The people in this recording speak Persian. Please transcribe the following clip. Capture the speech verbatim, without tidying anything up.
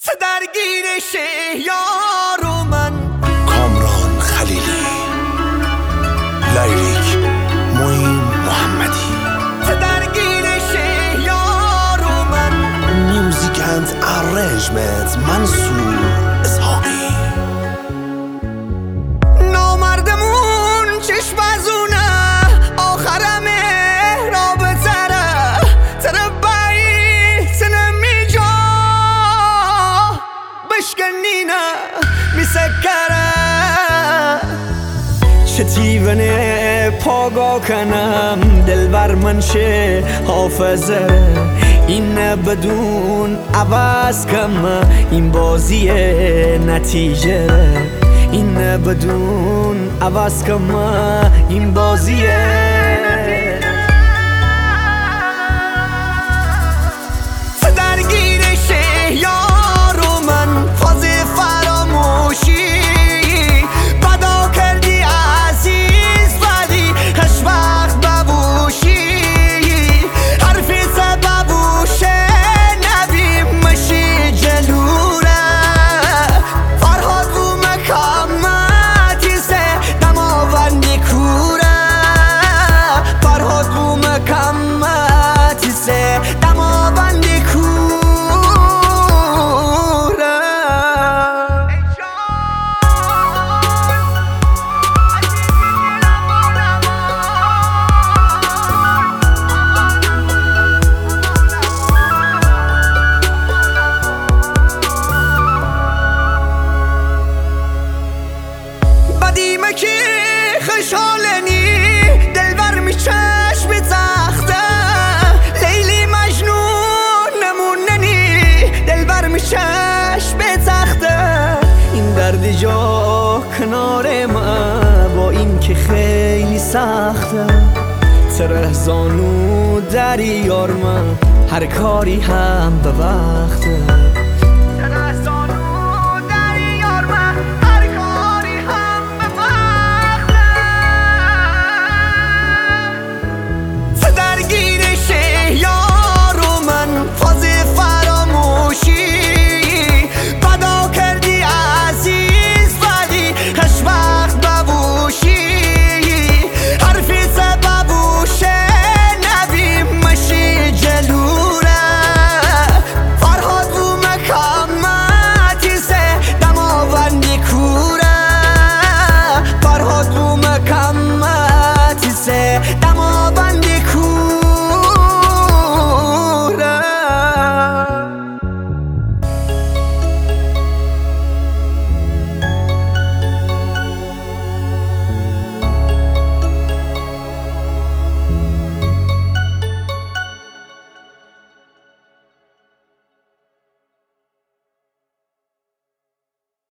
چه درگیر شهیار و من کامران خلیلی، لیریک معین محمدی. چه درگیر شهیار و من میوزیک اند ارنجمنت منصور اسحاقی. نامردمون چشم از اونه آخرم رابطه ره تره بایی تنه می جا بشکنینه می سکره چه تیونه پاگا کنم دلبر منشه حافظه این بدون عوض کم این بازی نتیجه این بدون عوض کم این بازی درگیر شهیار و من فاز فراموشی بدا کردی عزیز بدی هش وقت ببوشی حرفی سببوشه نبی مشی جلوره فرهاد و مکامتی سه دماوندی کوره فرهاد و مکامتی سه دماوندی کوره بدیمه که خشالنی دلبر می چشم تخته لیلی مجنون نموننی دلبر می چشم تخته این درد جا کنار ما با این که خیلی سخته تره زانو در یار من هر کاری هم به وقته